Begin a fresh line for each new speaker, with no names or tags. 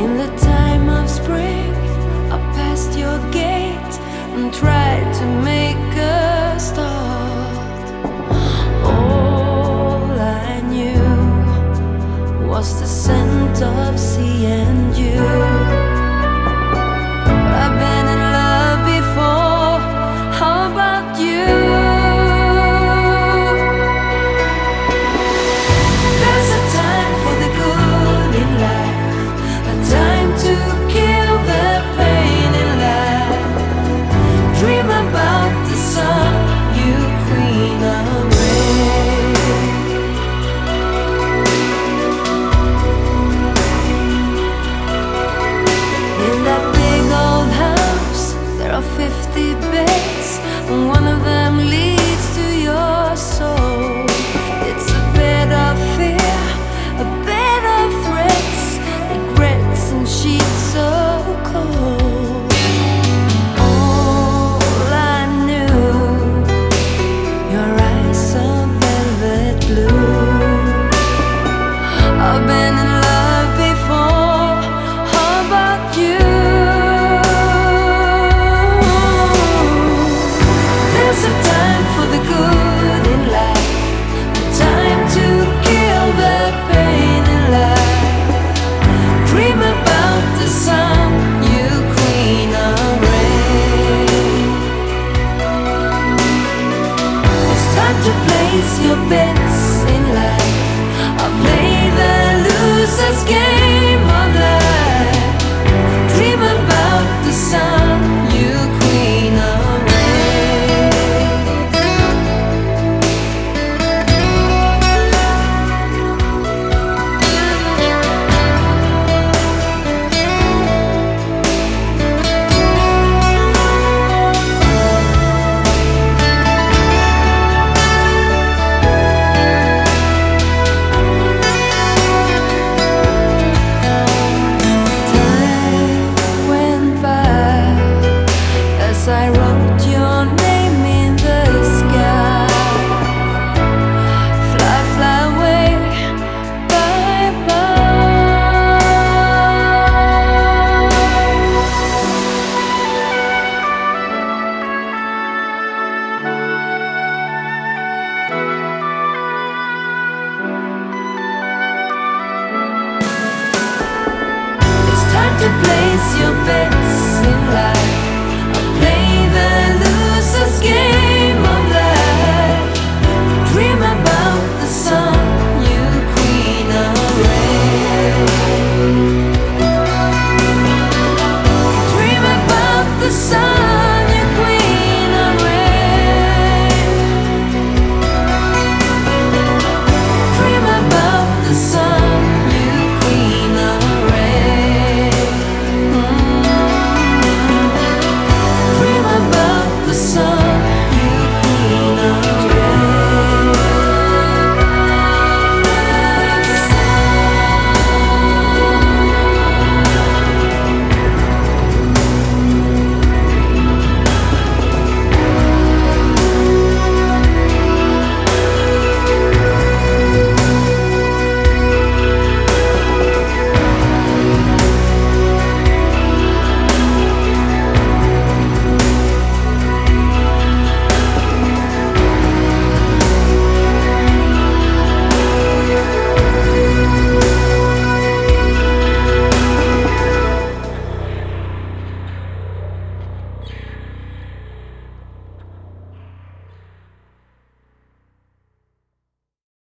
In the time of spring, I passed your gate and tried to make a start. All I knew was the scent of sea and you. I've been in love before, how about you? There's a time for the good in life, a time to kill the pain in life. Dream about the sun, you queen of rain. In that big old house, there are 50 beds, and one of them leads to your soul. It's a bed of fear, a bed of threats, regrets and sheets so cold. All I knew, your eyes are velvet blue. I've been in love before, how about you? There's a time for the good in life, a time to kill the pain in life. Dream about the sun, you queen of rain. It's time to place your bets in life. I'll play the loser's game of life. Dream about the sun, you queen of rain. Time went by as I wrote your name in the sky. Fly, fly away, bye bye. It's time to place your bets